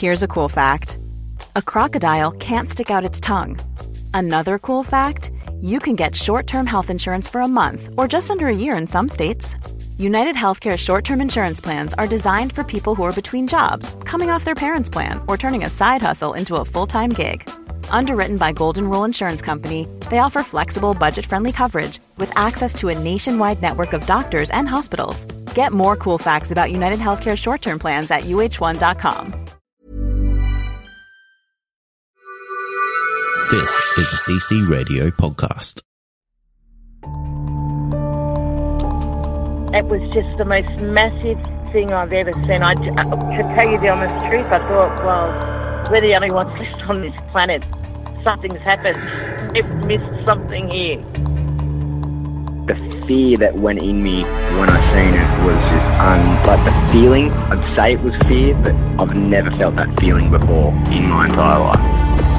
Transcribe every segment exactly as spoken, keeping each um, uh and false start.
Here's a cool fact. A crocodile can't stick out its tongue. Another cool fact, you can get short-term health insurance for a month or just under a year in some states. United Healthcare short-term insurance plans are designed for people who are between jobs, coming off their parents' plan, or turning a side hustle into a full-time gig. Underwritten by Golden Rule Insurance Company, they offer flexible, budget-friendly coverage with access to a nationwide network of doctors and hospitals. Get more cool facts about United Healthcare short-term plans at U H one dot com. This is a C C Radio podcast. It was just the most massive thing I've ever seen. I, to tell you the honest truth, I thought, well, we're the only ones left on this planet. Something's happened. We've missed something here. The fear that went in me when I seen it was just, um, like the feeling, I'd say it was fear, but I've never felt that feeling before in my entire life.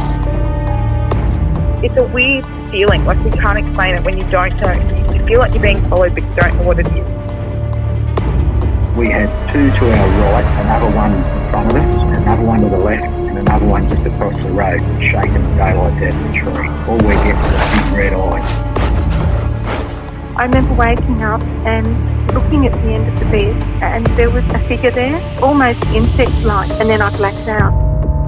It's a weird feeling, like you can't explain it when you don't know. You feel like you're being followed, but you don't know what it is. We had two to our right, another one in front of us, another one to the left, and another one just across the road, shaking the daylight out of the tree. All we get was a big red eye. I remember waking up and looking at the end of the bed, and there was a figure there, almost insect-like, and then I blacked out.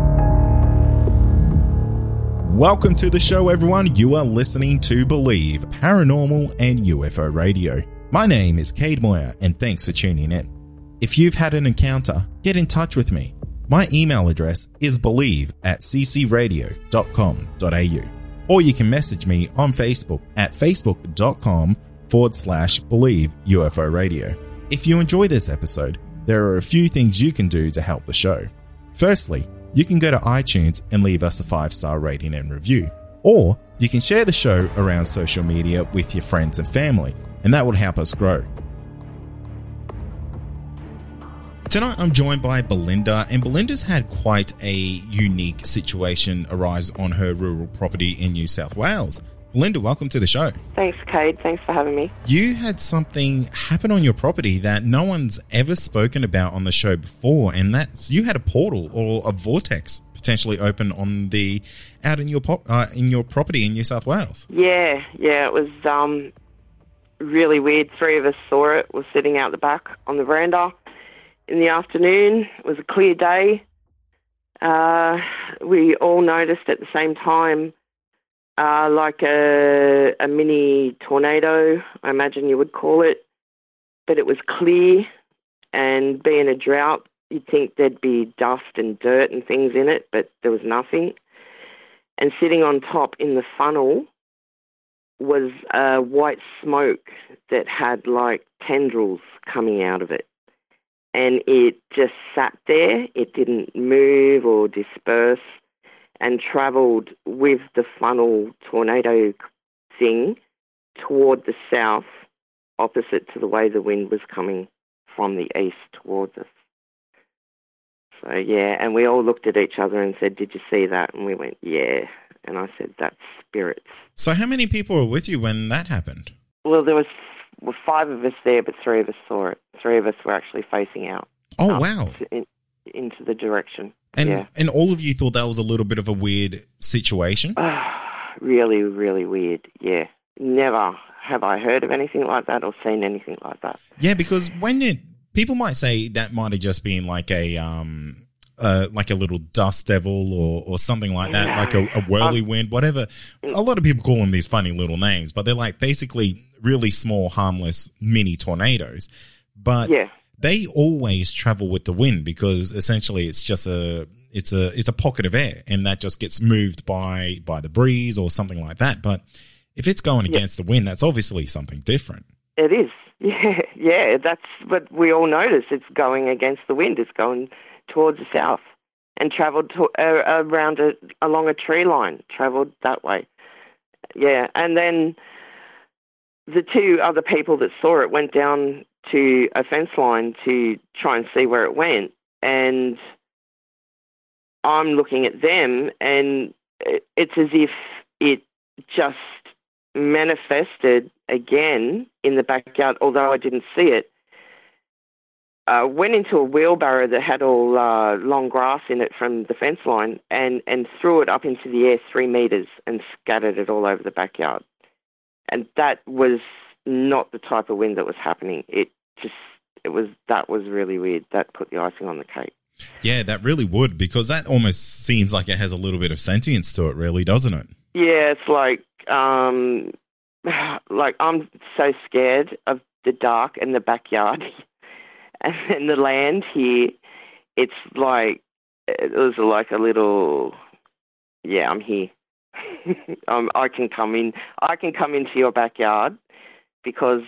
Welcome to the show, everyone. You are listening to Believe, Paranormal and U F O Radio. My name is Cade Moyer, and thanks for tuning in. If you've had an encounter, get in touch with me. My email address is believe at c c radio dot com dot a u, or you can message me on Facebook at facebook.com forward slash believe UFO Radio. If you enjoy this episode, there are a few things you can do to help the show. Firstly, you can go to iTunes and leave us a five-star rating and review. Or you can share the show around social media with your friends and family, and that will help us grow. Tonight I'm joined by Belinda, and Belinda's had quite a unique situation arise on her rural property in New South Wales. Belinda, welcome to the show. Thanks, Cade. Thanks for having me. You had something happen on your property that no one's ever spoken about on the show before, and that's you had a portal or a vortex potentially open on the out in your pop, uh, in your property in New South Wales. Yeah, yeah, it was um, really weird. Three of us saw it. We're sitting out the back on the veranda in the afternoon. It was a clear day. Uh, we all noticed at the same time. Uh, like a, a mini tornado, I imagine you would call it. But it was clear, and being a drought, you'd think there'd be dust and dirt and things in it, but there was nothing. And sitting on top in the funnel was a white smoke that had like tendrils coming out of it. And it just sat there. It didn't move or disperse, and travelled with the funnel tornado thing toward the south, opposite to the way the wind was coming from the east towards us. So, yeah, and we all looked at each other and said, "Did you see that?" And we went, "Yeah." And I said, "That's spirits." So how many people were with you when that happened? Well, there was well, five of us there, but three of us saw it. Three of us were actually facing out. Oh, wow. In, into the direction. And yeah. and all of you thought that was a little bit of a weird situation? Really, really weird, yeah. Never have I heard of anything like that or seen anything like that. Yeah, because when it, people might say that might have just been like a um uh, like a little dust devil or, or something like that, yeah. like a, a whirlwind, whatever. A lot of people call them these funny little names, but they're like basically really small, harmless mini tornadoes. But yeah. they always travel with the wind because essentially it's just a it's a it's a pocket of air, and that just gets moved by by the breeze or something like that. But if it's going yeah. against the wind, that's obviously something different. It is. Yeah, yeah. That's what we all notice. It's going against the wind. It's going towards the south and travelled to, uh, around a, along a tree line. Travelled that way. Yeah, and then the two other people that saw it went down to a fence line to try and see where it went, and I'm looking at them, and it's as if it just manifested again in the backyard, although I didn't see it. uh, went into a wheelbarrow that had all uh, long grass in it from the fence line and, and threw it up into the air three metres and scattered it all over the backyard. And that was not the type of wind that was happening. It just, it was, that was really weird. That put the icing on the cake. Yeah, that really would, because that almost seems like it has a little bit of sentience to it, really, doesn't it? Yeah, it's like, um, like I'm so scared of the dark and the backyard and then the land here. It's like, it was like a little, yeah, I'm here. um, I can come in, I can come into your backyard because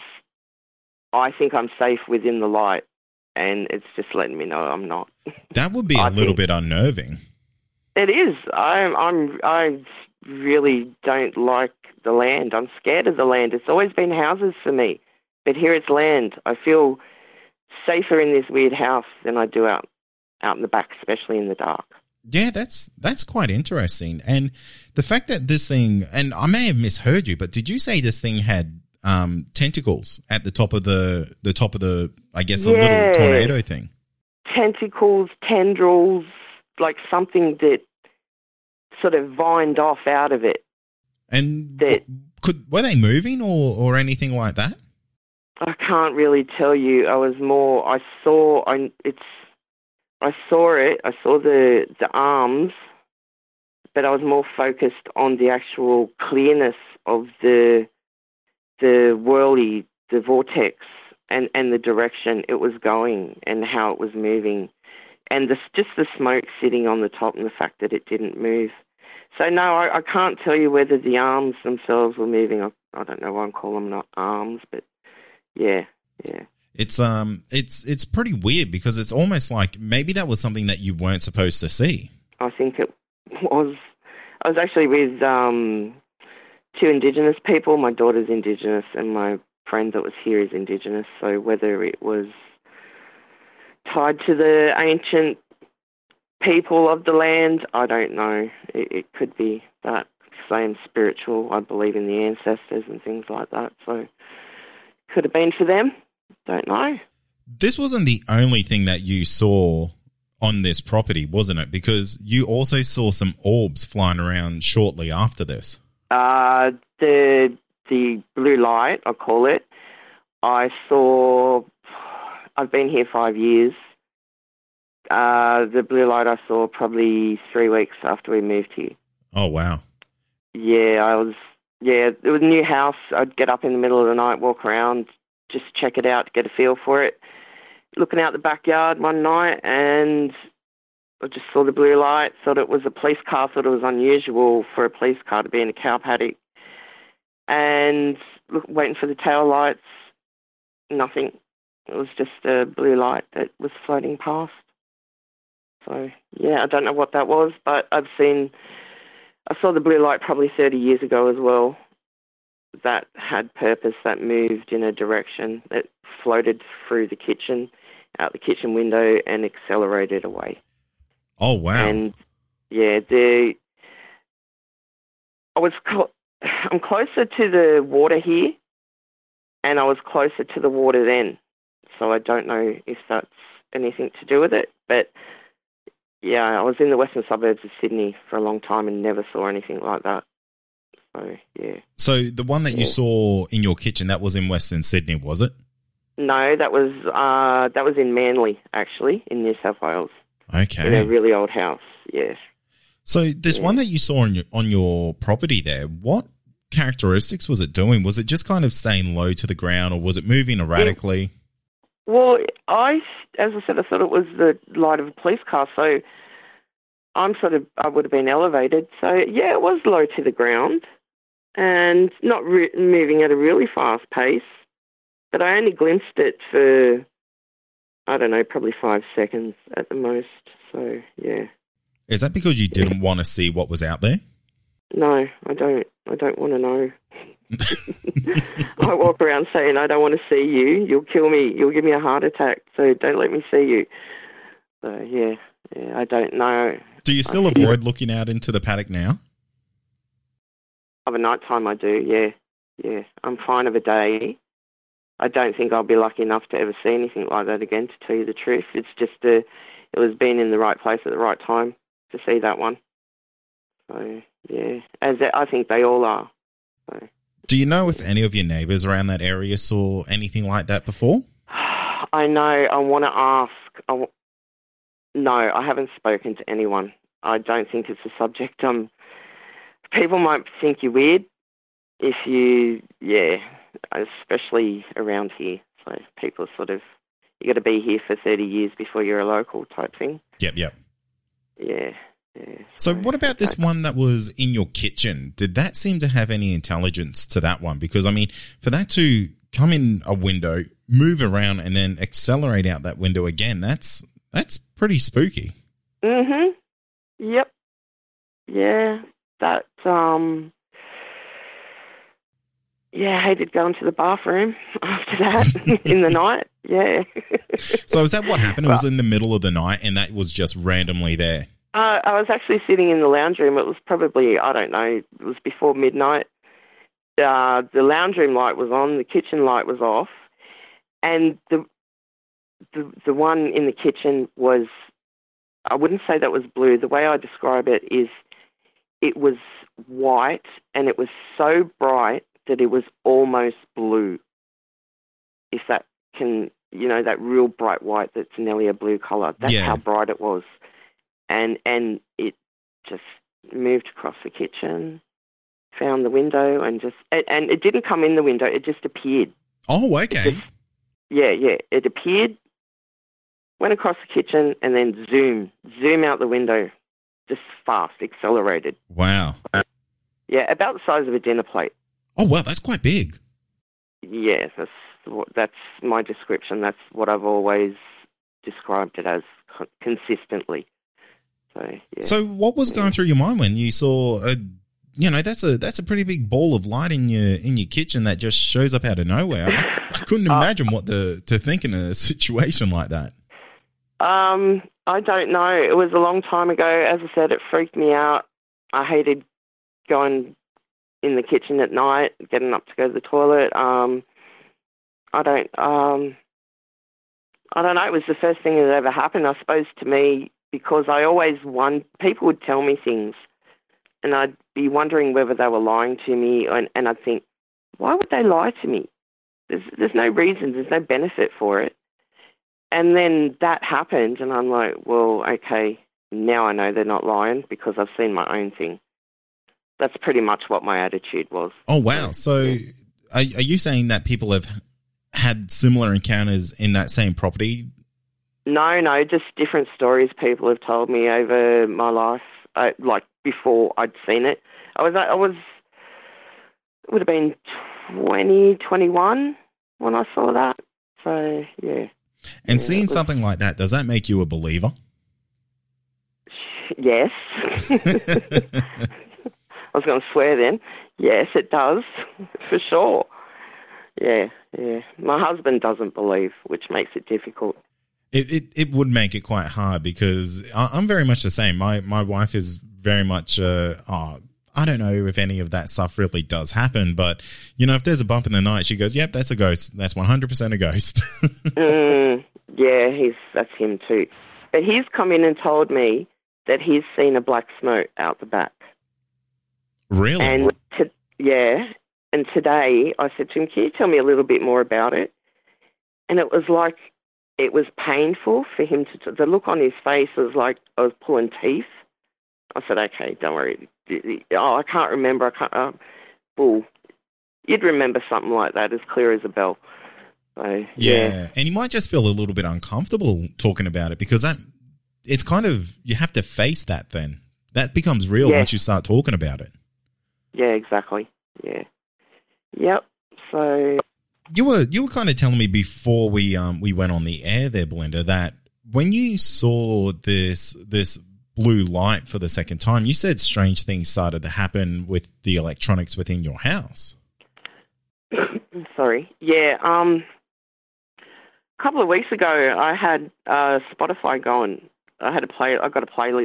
I think I'm safe within the light, and it's just letting me know I'm not. That would be a I little think, bit unnerving. It is. I'm, I'm, I really don't like the land. I'm scared of the land. It's always been houses for me, but here it's land. I feel safer in this weird house than I do out, out in the back, especially in the dark. Yeah, that's that's quite interesting. And the fact that this thing, and I may have misheard you, but did you say this thing had um, tentacles at the top of the the top of the, I guess, a yeah. little tornado thing? Tentacles, tendrils, like something that sort of vined off out of it. And that, could were they moving or, or anything like that? I can't really tell you. I was more, I saw, I, it's, I saw it, I saw the, the arms, but I was more focused on the actual clearness of the the whirly, the vortex, and, and the direction it was going and how it was moving, and the, just the smoke sitting on the top and the fact that it didn't move. So, no, I, I can't tell you whether the arms themselves were moving. I, I don't know why I call them not arms, but yeah, yeah. It's um, it's it's pretty weird because it's almost like maybe that was something that you weren't supposed to see. I think it was. I was actually with um, two Indigenous people. My daughter's Indigenous, and my friend that was here is Indigenous. So whether it was tied to the ancient people of the land, I don't know. It, it could be that same spiritual. I believe in the ancestors and things like that. So could have been for them. Don't know. This wasn't the only thing that you saw on this property, wasn't it? Because you also saw some orbs flying around shortly after this. Uh, the the blue light, I call it, I saw, I've been here five years. Uh, the blue light I saw probably three weeks after we moved here. Oh, wow. Yeah, I was, yeah, it was a new house. I'd get up in the middle of the night, walk around, just check it out, get a feel for it. Looking out the backyard one night, and I just saw the blue light, thought it was a police car, thought it was unusual for a police car to be in a cow paddock, and look, waiting for the tail lights, nothing. It was just a blue light that was floating past. So, yeah, I don't know what that was, but I've seen, I saw the blue light probably thirty years ago as well. That had purpose, that moved in a direction, that floated through the kitchen, out the kitchen window, and accelerated away. Oh, wow. And, yeah, the I was cl- I'm closer to the water here, and I was closer to the water then, so I don't know if that's anything to do with it, but, yeah, I was in the western suburbs of Sydney for a long time and never saw anything like that. So, yeah. So the one that you yeah. saw in your kitchen, that was in Western Sydney, was it? No, that was uh, that was in Manly, actually, in New South Wales. Okay. In a really old house, yes. So this yeah. one that you saw on your, on your property there, what characteristics was it doing? Was it just kind of staying low to the ground, or was it moving erratically? It, well, I, as I said, I thought it was the light of a police car, so I'm sort of, I would have been elevated. So, yeah, it was low to the ground and not re- moving at a really fast pace, but I only glimpsed it for, I don't know, probably five seconds at the most. So, yeah. Is that because you didn't want to see what was out there? No, I don't. I don't want to know. I walk around saying, I don't want to see you. You'll kill me. You'll give me a heart attack. So don't let me see you. So, yeah, yeah, I don't know. Do you still avoid looking out into the paddock now? Of a night time, I do, yeah. Yeah, I'm fine of a day. I don't think I'll be lucky enough to ever see anything like that again, to tell you the truth. It's just a, it was being in the right place at the right time to see that one. So, yeah, as I think they all are. So. Do you know if any of your neighbours around that area saw anything like that before? I know. I want to ask. I w- no, I haven't spoken to anyone. I don't think it's a subject. Um, people might think you're weird if you, yeah, especially around here. So people are sort of, you got to be here for thirty years before you're a local type thing. Yep, yep. Yeah. Yeah, so what about this one that was in your kitchen? Did that seem to have any intelligence to that one? Because, I mean, for that to come in a window, move around, and then accelerate out that window again, that's that's pretty spooky. Mm-hmm. Yep. Yeah. That, um... Yeah, I hated going to the bathroom after that in the night. Yeah. So is that what happened? It was in the middle of the night, and that was just randomly there? Uh, I was actually sitting in the lounge room. It was probably, I don't know, it was before midnight. Uh, the lounge room light was on, the kitchen light was off, and the, the the one in the kitchen was, I wouldn't say that was blue. The way I describe it is it was white, and it was so bright that it was almost blue, if that can, you know, that real bright white that's nearly a blue colour. That's yeah. how bright it was. And and it just moved across the kitchen, found the window, and just and, and it didn't come in the window. It just appeared. Oh, okay. Just, yeah, yeah. It appeared, went across the kitchen, and then zoom, zoom out the window, just fast, accelerated. Wow. Yeah, about the size of a dinner plate. Oh, wow, that's quite big. Yeah, that's that's my description. That's what I've always described it as consistently. So, yeah. So what was going through your mind when you saw a, you know, that's a that's a pretty big ball of light in your in your kitchen that just shows up out of nowhere? I, I couldn't imagine uh, what to to think in a situation like that. Um, I don't know. It was a long time ago. As I said, it freaked me out. I hated going in the kitchen at night, getting up to go to the toilet. Um, I don't. Um, I don't know. It was the first thing that ever happened, I suppose, to me. Because I always won, people would tell me things, and I'd be wondering whether they were lying to me, and, and I'd think, why would they lie to me? There's there's no reason, there's no benefit for it. And then that happened, and I'm like, well, okay, now I know they're not lying because I've seen my own thing. That's pretty much what my attitude was. Oh, wow. So yeah. are, are you saying that people have had similar encounters in that same property? No, no, just different stories people have told me over my life, uh, like before I'd seen it. I was, I was, it would have been twenty, twenty-one when I saw that. So, yeah. And yeah, seeing was, something like that, does that make you a believer? Yes. I was going to swear then. Yes, it does, for sure. Yeah, yeah. My husband doesn't believe, which makes it difficult. It, it it would make it quite hard because I'm very much the same. My my wife is very much, uh, oh, I don't know if any of that stuff really does happen, but, you know, if there's a bump in the night, she goes, yep, that's a ghost. That's one hundred percent a ghost. mm, yeah, he's that's him too. But he's come in and told me that he's seen a black smoke out the back. Really? And to, yeah, and today I said to him, can you tell me a little bit more about it? And it was like, it was painful for him to, the look on his face was like I was pulling teeth. I said, okay, don't worry. Oh, I can't remember. I can't, uh, bull. You'd remember something like that as clear as a bell. So, yeah. yeah. And you might just feel a little bit uncomfortable talking about it because that it's kind of, you have to face that then. That becomes real yeah. once you start talking about it. Yeah, exactly. Yeah. Yep. So... You were you were kind of telling me before we um we went on the air there, Belinda, that when you saw this this blue light for the second time, you said strange things started to happen with the electronics within your house. Sorry. Yeah. Um. A couple of weeks ago, I had uh, Spotify going. I had a play. I got a playlist,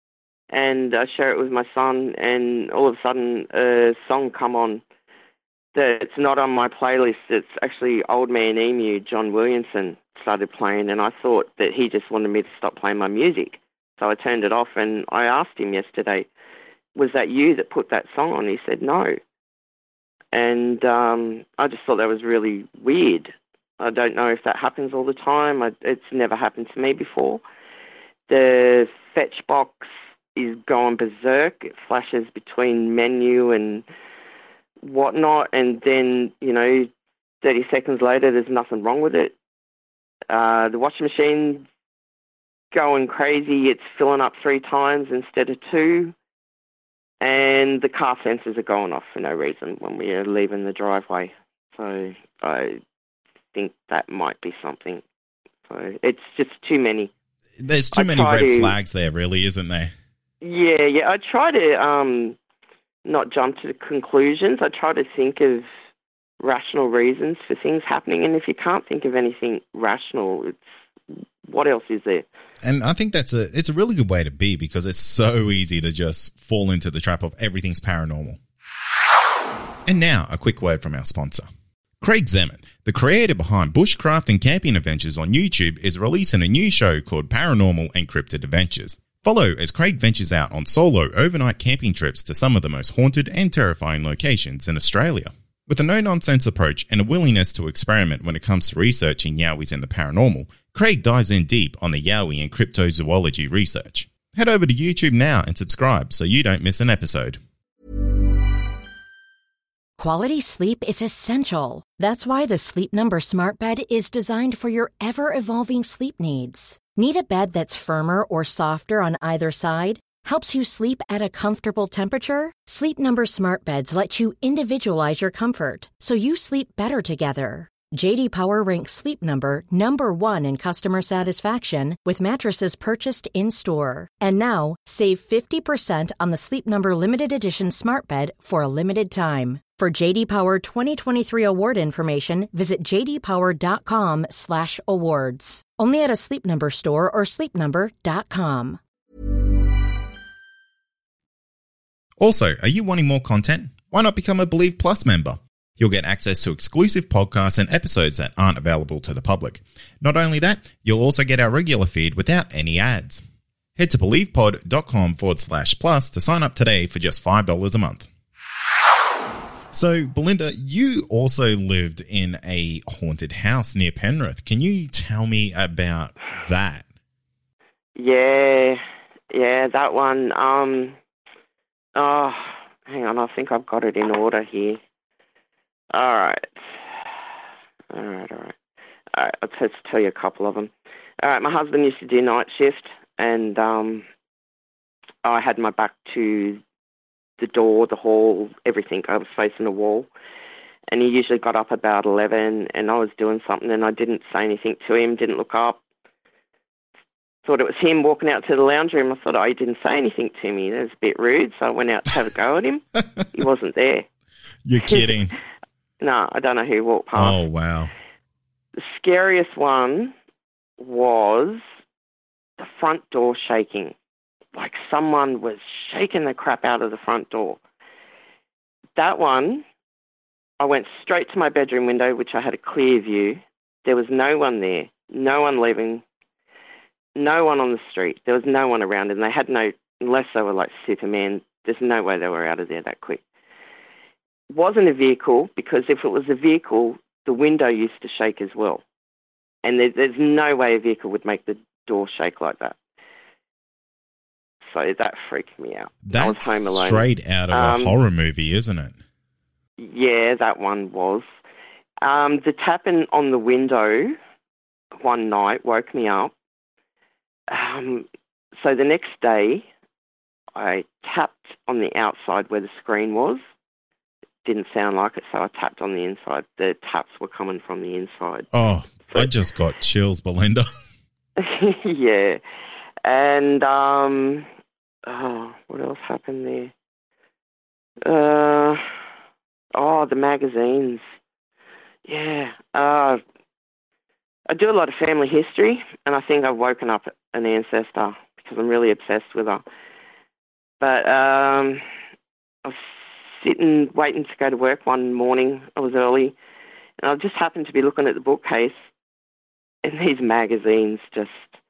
and I share it with my son. And all of a sudden, a song come on. that it's not on my playlist. It's actually Old Man Emu, John Williamson, started playing, and I thought that he just wanted me to stop playing my music. So I turned it off, and I asked him yesterday, was that you that put that song on? He said no. And um, I just thought that was really weird. I don't know if that happens all the time. I, it's never happened to me before. The fetch box is going berserk. It flashes between menu and whatnot, and then, you know, thirty seconds later, there's nothing wrong with it. Uh, the washing machine going crazy. It's filling up three times instead of two. And the car sensors are going off for no reason when we are leaving the driveway. So I think that might be something. So it's just too many. There's too I many red to, flags there, really, isn't there? Yeah, yeah. I try to um, not jump to conclusions. I try to think of rational reasons for things happening. And if you can't think of anything rational, it's what else is there? And I think that's a it's a really good way to be, because it's so easy to just fall into the trap of everything's paranormal. And now, a quick word from our sponsor. Craig Zeman, the creator behind Bushcraft and Camping Adventures on YouTube, is releasing a new show called Paranormal Encrypted Adventures. Follow as Craig ventures out on solo overnight camping trips to some of the most haunted and terrifying locations in Australia. With a no-nonsense approach and a willingness to experiment when it comes to researching Yowies and the paranormal, Craig dives in deep on the Yowie and cryptozoology research. Head over to YouTube now and subscribe so you don't miss an episode. Quality sleep is essential. That's why the Sleep Number Smart Bed is designed for your ever-evolving sleep needs. Need a bed that's firmer or softer on either side? Helps you sleep at a comfortable temperature? Sleep Number Smart Beds let you individualize your comfort so you sleep better together. J D Power ranks Sleep Number number one in customer satisfaction with mattresses purchased in-store. And now, save fifty percent on the Sleep Number Limited Edition Smart Bed for a limited time. For J D Power twenty twenty-three award information, visit jdpower.com slash awards. Only at a Sleep Number store or sleep number dot com. Also, are you wanting more content? Why not become a Believe Plus member? You'll get access to exclusive podcasts and episodes that aren't available to the public. Not only that, you'll also get our regular feed without any ads. Head to believepod.com forward slash plus to sign up today for just five dollars a month. So, Belinda, you also lived in a haunted house near Penrith. Can you tell me about that? Yeah, yeah, that one. Um, oh, hang on, I think I've got it in order here. All right. All right, all right. All right, I'll just tell you a couple of them. All right, my husband used to do night shift, and um, I had my back to the door, the hall, everything. I was facing the wall. And he usually got up about eleven, and I was doing something, and I didn't say anything to him, didn't look up. Thought it was him walking out to the lounge room. I thought, oh, he didn't say anything to me. That was a bit rude, so I went out to have a go at him. He wasn't there. You're kidding. No, I don't know who walked past. Oh, wow. The scariest one was the front door shaking. Like someone was shaking the crap out of the front door. That one, I went straight to my bedroom window, which I had a clear view. There was no one there, no one leaving, no one on the street. There was no one around, and they had no, unless they were like Superman, there's no way they were out of there that quick. Wasn't a vehicle, because if it was a vehicle, the window used to shake as well. And there, there's no way a vehicle would make the door shake like that. So that freaked me out. That's I was home alone. Straight out of um, a horror movie, isn't it? Yeah, that one was. Um, the tapping on the window one night woke me up. Um, so the next day, I tapped on the outside where the screen was. Didn't sound like it, so I tapped on the inside. The taps were coming from the inside. Oh, so, I just got chills, Belinda. Yeah. And, um, oh, what else happened there? Uh, oh, the magazines. Yeah. Uh, I do a lot of family history, and I think I've woken up an ancestor because I'm really obsessed with her. But um, I was sitting waiting to go to work one morning. I was early, and I just happened to be looking at the bookcase, and these magazines just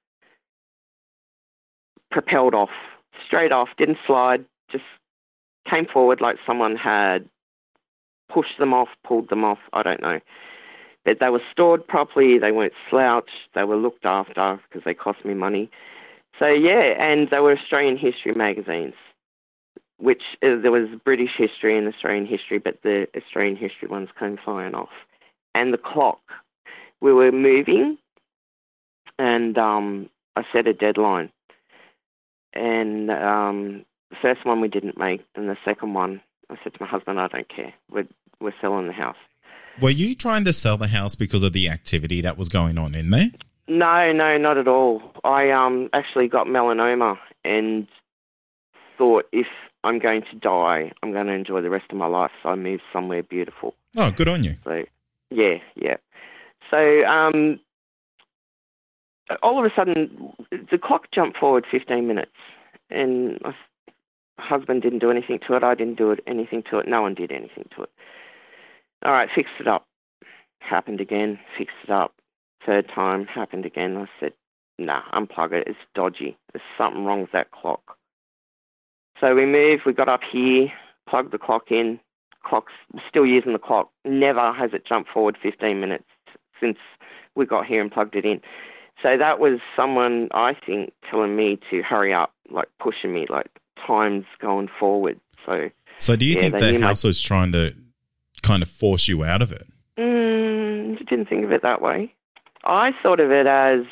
propelled off, straight off, didn't slide, just came forward like someone had pushed them off, pulled them off, I don't know. But they were stored properly, they weren't slouched, they were looked after because they cost me money. So, yeah, and they were Australian history magazines, which uh, there was British history and Australian history, but the Australian history ones came flying off. And the clock. We were moving, and um, I set a deadline. And um, the first one we didn't make, and the second one, I said to my husband, I don't care. We're, we're selling the house. Were you trying to sell the house because of the activity that was going on in there? No, no, not at all. I um actually got melanoma and thought if I'm going to die, I'm going to enjoy the rest of my life, so I moved somewhere beautiful. Oh, good on you. So, yeah, yeah. So um, all of a sudden, the clock jumped forward fifteen minutes, and my husband didn't do anything to it. I didn't do it, anything to it. No one did anything to it. All right, fixed it up. Happened again, fixed it up. Third time, happened again. I said, nah, unplug it. It's dodgy. There's something wrong with that clock. So we moved. We got up here, plugged the clock in. Clock's still using the clock. Never has it jumped forward fifteen minutes since we got here and plugged it in. So that was someone, I think, telling me to hurry up, like pushing me, like time's going forward. So, so do you yeah, think the house my... was trying to kind of force you out of it? Mm, I didn't think of it that way. I thought of it as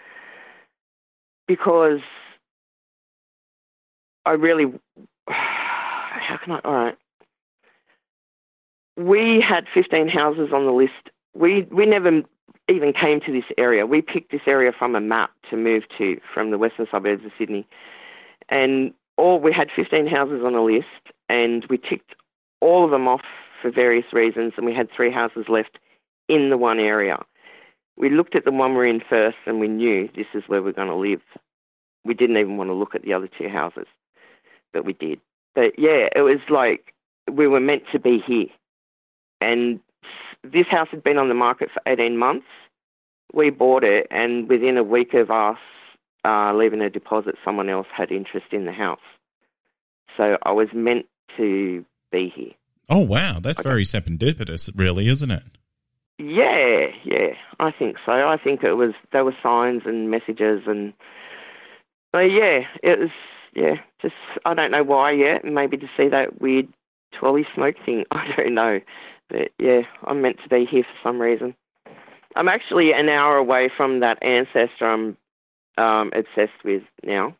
because I really, how can I, all right. We had fifteen houses on the list. We we never even came to this area. We picked this area from a map to move to from the western suburbs of Sydney. And all we had fifteen houses on the list, and we ticked all of them off for various reasons, and we had three houses left in the one area. We looked at the one we're in first, and we knew this is where we're going to live. We didn't even want to look at the other two houses, but we did. But, yeah, it was like we were meant to be here. And this house had been on the market for eighteen months. We bought it, and within a week of us uh, leaving a deposit, someone else had interest in the house. So I was meant to be here. Oh, wow. That's okay. Very serendipitous, really, isn't it? Yeah, yeah, I think so. I think it was, there were signs and messages and, but yeah, it was, yeah, just, I don't know why yet, maybe to see that weird twirly smoke thing, I don't know. But yeah, I'm meant to be here for some reason. I'm actually an hour away from that ancestor I'm um, obsessed with now,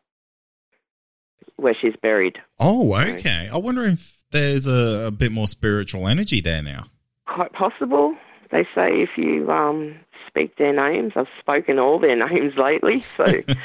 where she's buried. Oh, okay. I wonder if there's a, a bit more spiritual energy there now. Quite possible. They say if you um, speak their names, I've spoken all their names lately, so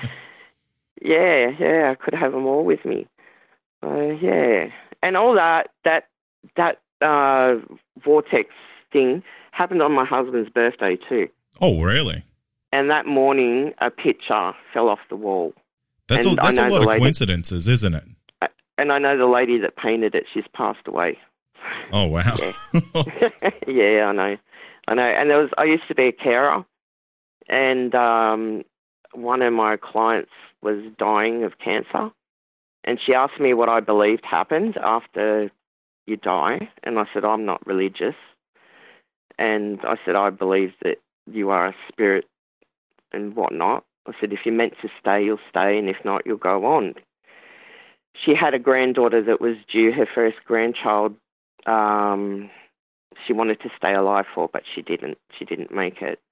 yeah, yeah, I could have them all with me. Uh, yeah, and all that, that, that uh, vortex thing happened on my husband's birthday too. Oh, really? And that morning, a picture fell off the wall. That's and a, that's a lot of lady, coincidences, isn't it? And I know the lady that painted it, she's passed away. Oh, wow. Yeah, yeah I know. I know. And there was, I used to be a carer, and um, one of my clients was dying of cancer, and she asked me what I believed happened after you die, and I said, I'm not religious. And I said, I believe that you are a spirit and whatnot. I said, if you're meant to stay, you'll stay, and if not, you'll go on. She had a granddaughter that was due, her first grandchild. Um, she wanted to stay alive for, but she didn't. She didn't make it.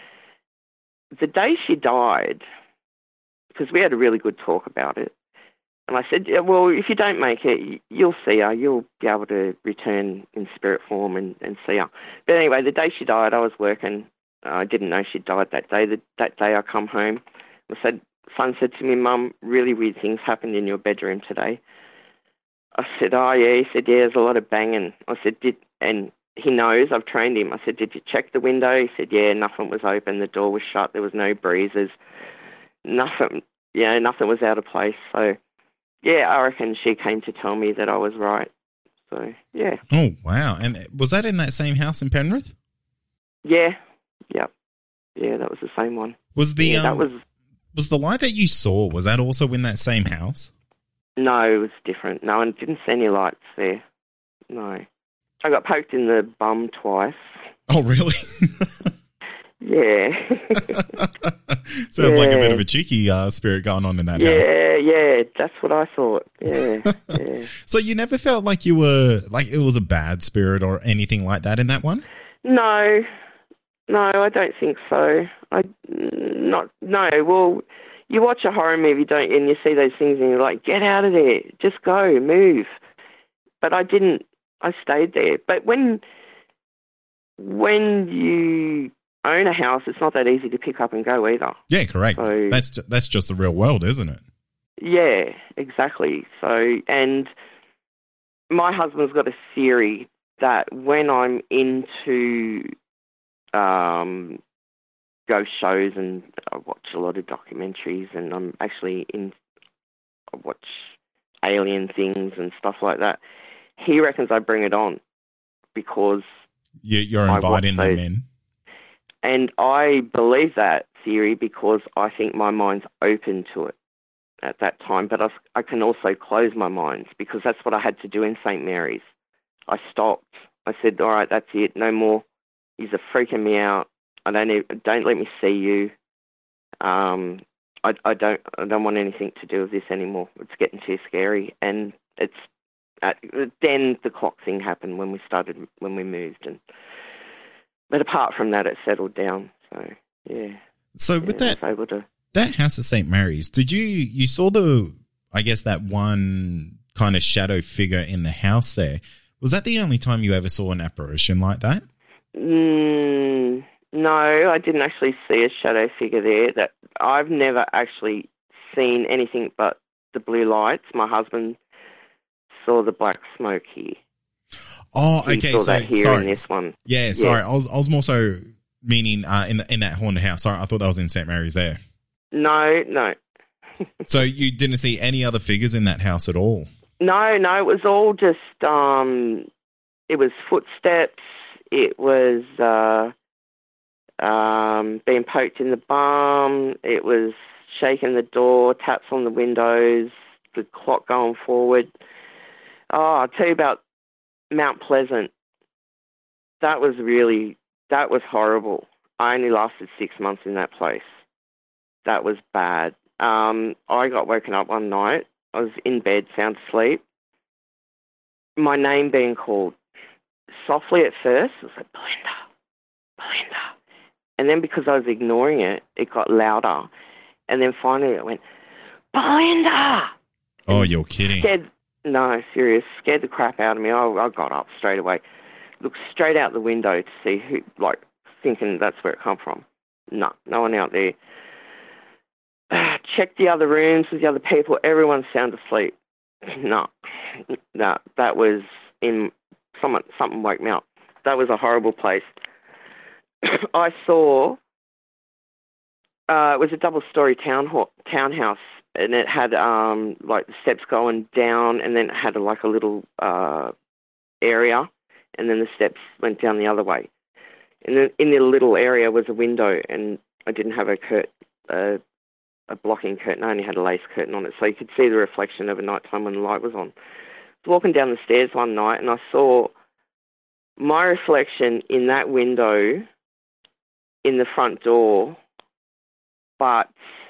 The day she died, because we had a really good talk about it, and I said, yeah, well, if you don't make it, you'll see her. You'll be able to return in spirit form and, and see her. But anyway, the day she died, I was working. I didn't know she died that day. The, that day I come home, I said, son said to me, Mum, really weird things happened in your bedroom today. I said, oh, yeah. He said, yeah, there's a lot of banging. I said, did, and he knows, I've trained him. I said, did you check the window? He said, yeah, nothing was open. The door was shut. There was no breezes. Nothing, you know, nothing was out of place. So, yeah, I reckon she came to tell me that I was right. So, yeah. Oh, wow. And was that in that same house in Penrith? Yeah. Yep. Yeah, that was the same one. Was the yeah, um, that was was the light that you saw, was that also in that same house? No, it was different. No, I didn't see any lights there. No. I got poked in the bum twice. Oh, really? Yeah. Sounds yeah. like a bit of a cheeky uh, spirit going on in that yeah, house. Yeah, yeah, that's what I thought. Yeah, yeah. So you never felt like you were, like it was a bad spirit or anything like that in that one? No, no, I don't think so. I, not, no, well, you watch a horror movie, don't you, and you see those things and you're like, get out of there, just go, move. But I didn't, I stayed there. But when, when you own a house, it's not that easy to pick up and go either. Yeah, correct. So, that's that's just the real world, isn't it? Yeah, exactly. So, and my husband's got a theory that when I'm into um, ghost shows, and I watch a lot of documentaries, and I'm actually in, I watch alien things and stuff like that, he reckons I bring it on because you, you're inviting them in. And I believe that theory because I think my mind's open to it at that time. But I, I can also close my mind because that's what I had to do in Saint Mary's. I stopped. I said, all right, that's it. No more. You're freaking me out. I don't even, don't let me see you. Um, I, I don't I don't want anything to do with this anymore. It's getting too scary. And it's uh, then the clock thing happened when we started, when we moved. And But apart from that, it settled down. So, yeah. So with yeah, that, I was able to... that house at Saint Mary's, did you, you saw the, I guess that one kind of shadow figure in the house there. Was that the only time you ever saw an apparition like that? Mm, no, I didn't actually see a shadow figure there. That I've never actually seen anything but the blue lights. My husband saw the black smoke here. Oh, he okay. Saw so that here sorry, in this one. Yeah, sorry. Yeah. I was I was more so meaning uh, in the, in that haunted house. Sorry, I thought that was in Saint Mary's there. No, no. So you didn't see any other figures in that house at all? No, no. It was all just um, it was footsteps. It was uh, um, being poked in the bum. It was shaking the door, taps on the windows, the clock going forward. Oh, I'll tell you about Mount Pleasant. That was really, that was horrible. I only lasted six months in that place. That was bad. Um, I got woken up one night. I was in bed, sound asleep. My name being called. Softly at first, I was like, Belinda, Belinda. And then because I was ignoring it, it got louder. And then finally it went, Belinda! Oh, you're kidding. Scared, no, serious. Scared the crap out of me. I, I got up straight away. Looked straight out the window to see who, like, thinking that's where it come from. No, no one out there. Uh, checked the other rooms with the other people. Everyone's sound asleep. No, no, that was in... Someone, something woke me up. That was a horrible place. I saw, uh, it was a double-story town townhouse, and it had um, like the steps going down, and then it had a, like a little uh, area, and then the steps went down the other way. And then in the little area was a window, and I didn't have a curt, uh, a blocking curtain. I only had a lace curtain on it, so you could see the reflection of a nighttime when the light was on. Walking down the stairs one night and I saw my reflection in that window in the front door, but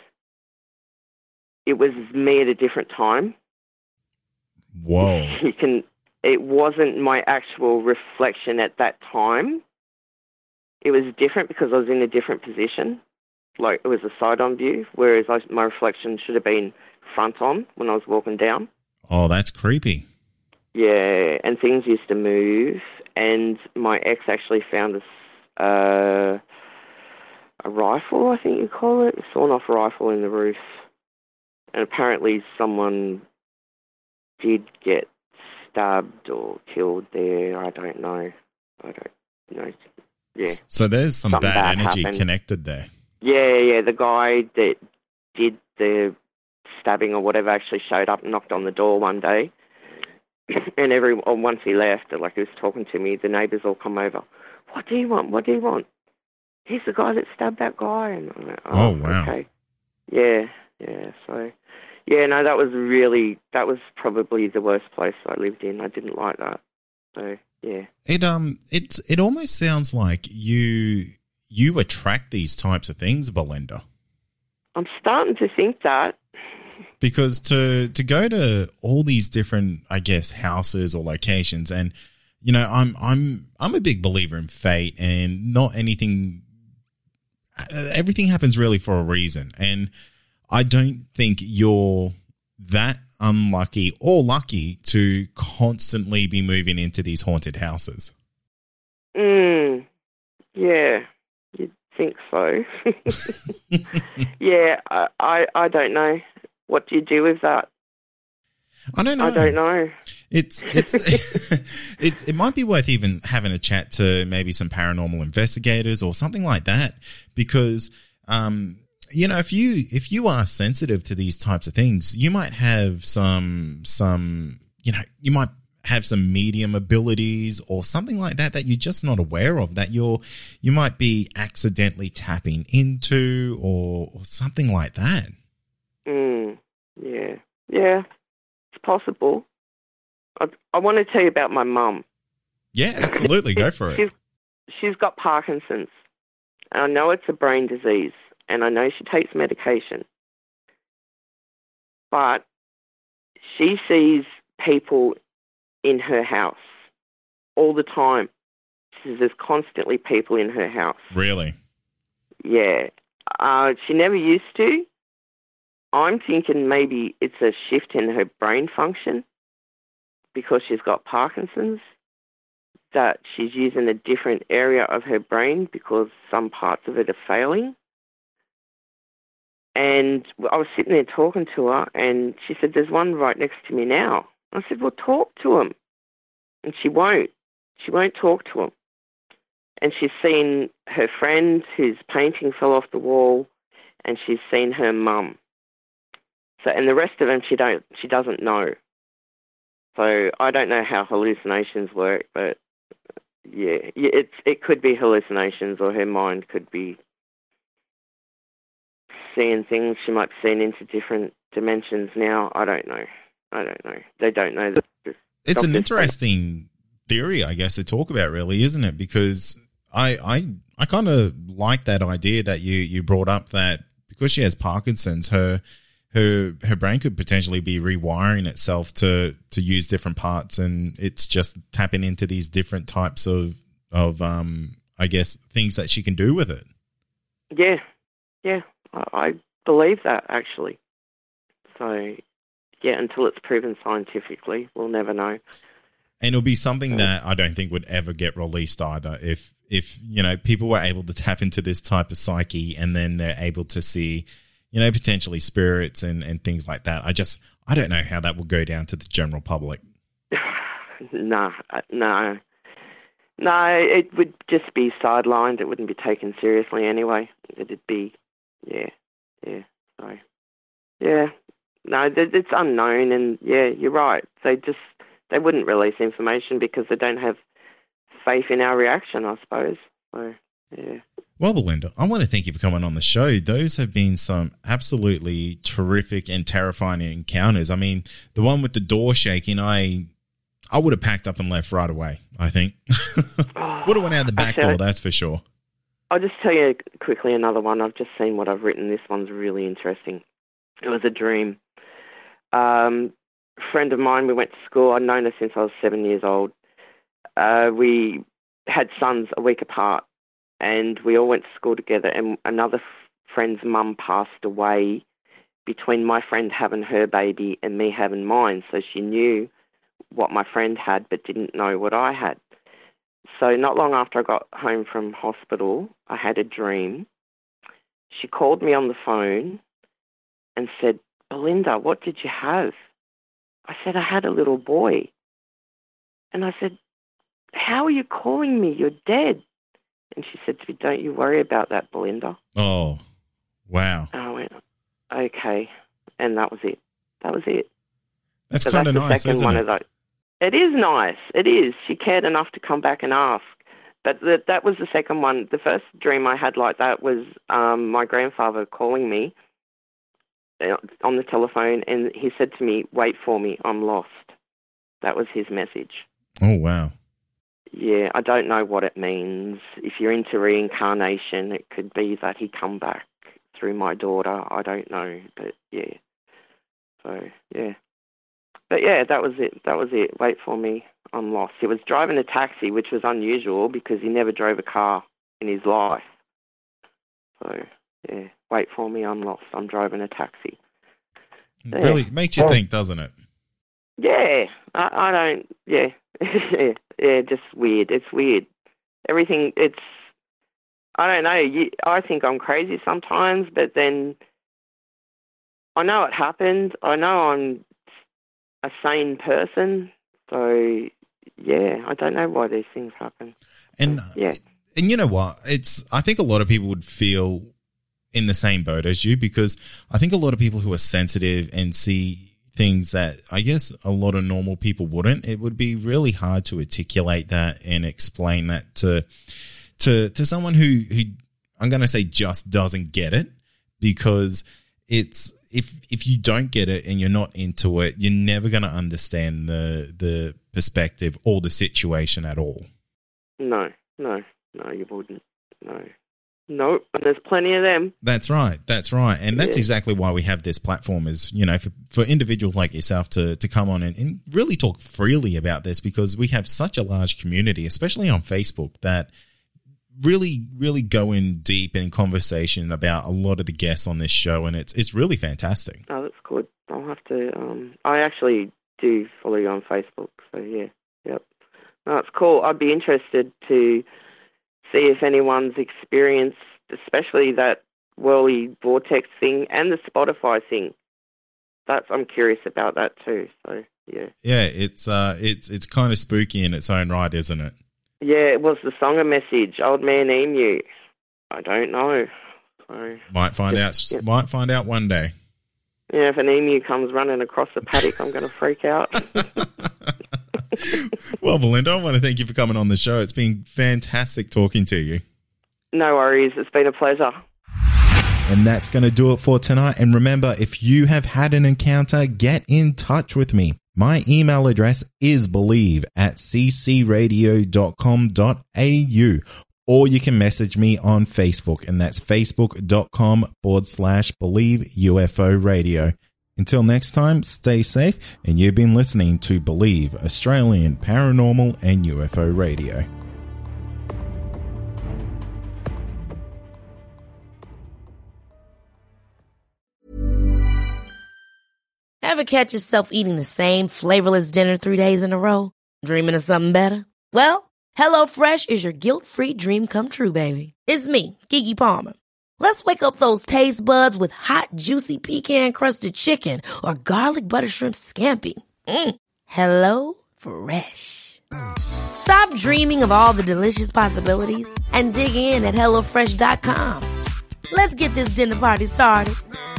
it was me at a different time. Whoa. You can, it wasn't my actual reflection at that time. It was different because I was in a different position. Like it was a side-on view, whereas I, my reflection should have been front-on when I was walking down. Oh, that's creepy. Yeah, and things used to move, and my ex actually found a, uh, a rifle, I think you call it, a sawn-off rifle in the roof. And apparently someone did get stabbed or killed there. I don't know. I don't know. Yeah. So there's some Something bad, bad energy happened. connected there. Yeah, yeah. The guy that did the stabbing or whatever actually showed up and knocked on the door one day. And every or once he left, like he was talking to me, the neighbours all come over. What do you want? What do you want? He's the guy that stabbed that guy. And I'm like, oh, oh, wow. Okay. Yeah, yeah. So, yeah, no, that was really, that was probably the worst place I lived in. I didn't like that. So, yeah. It um, it's it almost sounds like you you attract these types of things, Belinda. I'm starting to think that. Because to to go to all these different, I guess, houses or locations, and you know, I'm I'm I'm a big believer in fate, and not anything. Everything happens really for a reason, and I don't think you're that unlucky or lucky to constantly be moving into these haunted houses. Mm, yeah, you'd think so. Yeah, I, I I don't know. What do you do with that? I don't know. I don't know. It's it's it it might be worth even having a chat to maybe some paranormal investigators or something like that, because um you know, if you if you are sensitive to these types of things, you might have some some you know you might have some medium abilities or something like that that you're just not aware of, that you're you might be accidentally tapping into or, or something like that. Mm, yeah, yeah, it's possible. I, I want to tell you about my mum. Yeah, absolutely. Go for it. She's, she's got Parkinson's. And I know it's a brain disease, and I know she takes medication. But she sees people in her house all the time. She says there's constantly people in her house. Really? Yeah. Uh, she never used to. I'm thinking maybe it's a shift in her brain function because she's got Parkinson's, that she's using a different area of her brain because some parts of it are failing. And I was sitting there talking to her, and she said, there's one right next to me now. I said, well, talk to him. And she won't. She won't talk to him. And she's seen her friend whose painting fell off the wall, and she's seen her mum. So, and the rest of them, she don't, she doesn't know. So I don't know how hallucinations work, but yeah, it's it could be hallucinations, or her mind could be seeing things. She might be seeing into different dimensions now. I don't know. I don't know. They don't know. The it's an interesting theory, I guess, to talk about, really, isn't it? Because I I I kind of like that idea that you you brought up, that because she has Parkinson's, her her her brain could potentially be rewiring itself to to use different parts, and it's just tapping into these different types of of um I guess things that she can do with it. Yeah, yeah, I, I believe that, actually. So yeah, until it's proven scientifically, we'll never know. And it'll be something that I don't think would ever get released either. If if you know people were able to tap into this type of psyche, and then they're able to see, you know, potentially spirits and, and things like that. I just, I don't know how that will go down to the general public. no, no. No, it would just be sidelined. It wouldn't be taken seriously anyway. It'd be, yeah, yeah, so, yeah. No, it's unknown, and yeah, you're right. They just, they wouldn't release information because they don't have faith in our reaction, I suppose. So, yeah. Well, Belinda, I want to thank you for coming on the show. Those have been some absolutely terrific and terrifying encounters. I mean, the one with the door shaking, I I would have packed up and left right away, I think. Would have went out the back Actually, door, that's for sure. I'll just tell you quickly another one. I've just seen what I've written. This one's really interesting. It was a dream. Um, a friend of mine, we went to school. I'd known her since I was seven years old. Uh, we had sons a week apart, and we all went to school together, and another f- friend's mum passed away between my friend having her baby and me having mine, so she knew what my friend had but didn't know what I had. So not long after I got home from hospital, I had a dream. She called me on the phone and said, Belinda, what did you have? I said, I had a little boy. And I said, how are you calling me? You're dead. And she said to me, don't you worry about that, Belinda. Oh, wow. And I went, okay. And that was it. That was it. That's so kind of that's the nice, second isn't one it? Of those. It is nice. It is. She cared enough to come back and ask. But the, that was the second one. The first dream I had like that was um, my grandfather calling me on the telephone, and he said to me, "Wait for me, I'm lost." That was his message. Oh, wow. Yeah, I don't know what it means. If you're into reincarnation, it could be that he come back through my daughter. I don't know, but yeah. So, yeah. But yeah, that was it. That was it. Wait for me, I'm lost. He was driving a taxi, which was unusual because he never drove a car in his life. So, yeah, wait for me, I'm lost. I'm driving a taxi. It really yeah. makes you think, doesn't it? Yeah, I, I don't, yeah. yeah, yeah, just weird. It's weird. Everything, it's, I don't know. You, I think I'm crazy sometimes, but then I know it happened. I know I'm a sane person. So, yeah, I don't know why these things happen. And, yeah. And you know what? It's, I think a lot of people would feel in the same boat as you, because I think a lot of people who are sensitive and see things that I guess a lot of normal people wouldn't, it would be really hard to articulate that and explain that to to to someone who, who I'm going to say just doesn't get it, because it's if if you don't get it and you're not into it, you're never going to understand the the perspective or the situation at all. No, no, no, you wouldn't. No. Nope, and there's plenty of them. That's right. That's right. And that's yeah. exactly why we have this platform is, you know, for, for individuals like yourself to, to come on and, and really talk freely about this, because we have such a large community, especially on Facebook, that really, really go in deep in conversation about a lot of the guests on this show. And it's, it's really fantastic. Oh, that's good. I'll have to, um, I actually do follow you on Facebook. So yeah, yep. No, it's cool. I'd be interested to see if anyone's experienced, especially that whirly vortex thing and the Spotify thing. That's I'm curious about that too. So yeah, yeah, it's uh, it's it's kind of spooky in its own right, isn't it? Yeah, it was the song a message, Old Man Emu. I don't know. So, might find just, out. Yeah. Might find out one day. Yeah, if an emu comes running across the paddock, I'm going to freak out. Well, Belinda, I want to thank you for coming on the show. It's been fantastic talking to you. No worries. It's been a pleasure. And that's going to do it for tonight. And remember, if you have had an encounter, get in touch with me. My email address is believe at c c radio dot com dot a u, or you can message me on Facebook, and that's facebook.com forward slash believe UFO radio. Until next time, stay safe, and you've been listening to Believe, Australian Paranormal and U F O Radio. Ever catch yourself eating the same flavorless dinner three days in a row? Dreaming of something better? Well, HelloFresh is your guilt-free dream come true, baby. It's me, Keke Palmer. Let's wake up those taste buds with hot, juicy pecan-crusted chicken or garlic butter shrimp scampi. Mm. Hello Fresh. Stop dreaming of all the delicious possibilities and dig in at hello fresh dot com. Let's get this dinner party started.